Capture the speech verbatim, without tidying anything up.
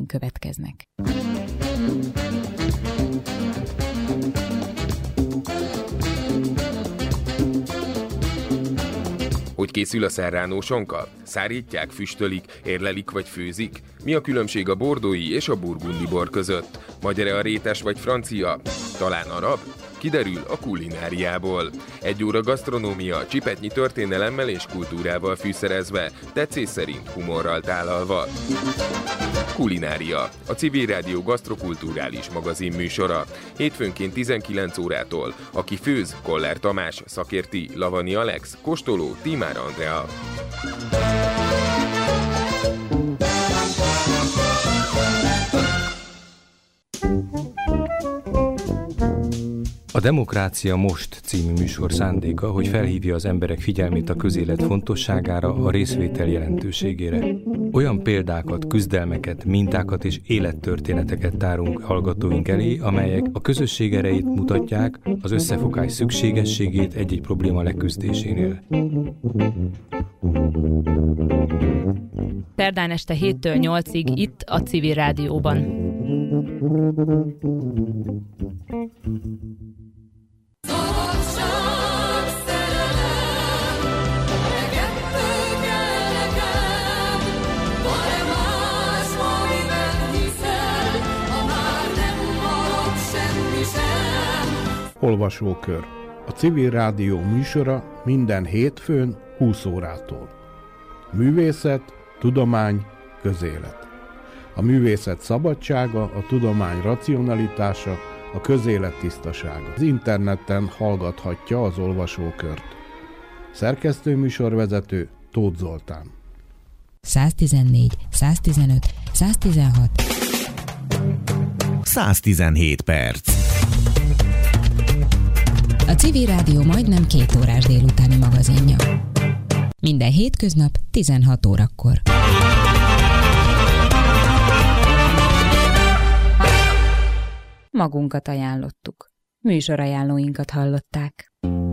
következnek. Hogy készül a serrano sonka? Szárítják, füstölik, érlelik vagy főzik? Mi a különbség a bordói és a burgundi bor között? Magyar-e a rétes vagy francia? Talán arab? Kiderül a kulináriából. Egy óra gasztronómia, csipetnyi történelemmel és kultúrával fűszerezve, tetszés szerint humorral tálalva. Kulinária, a Civil Rádió gasztrokulturális magazin műsora. Hétfőnként tizenkilenc órától. Aki főz, Koller Tamás, szakérti, Lavani Alex, kóstoló, Tímár Andrea. A Demokrácia Most című műsor szándéka, hogy felhívja az emberek figyelmét a közélet fontosságára, a részvétel jelentőségére. Olyan példákat, küzdelmeket, mintákat és élettörténeteket tárunk hallgatóink elé, amelyek a közösség erejét mutatják, az összefogás szükségességét egy-egy probléma leküzdésénél. Szerdán este héttől nyolcig itt a Civil Rádióban. Olvasókör. A Civil Rádió műsora minden hétfőn húsz órától. Művészet, tudomány, közélet. A művészet szabadsága, a tudomány racionalitása, a közélet tisztasága. Az interneten hallgathatja az olvasókört. Szerkesztő műsorvezető Tóth Zoltán. száztizennégy, száztizenöt, száztizenhat száztizenhét perc. A Civil Rádió majdnem két órás délutáni magazinja. Minden hétköznap tizenhat órakor. Magunkat ajánlottuk. Műsorajánlóinkat hallották.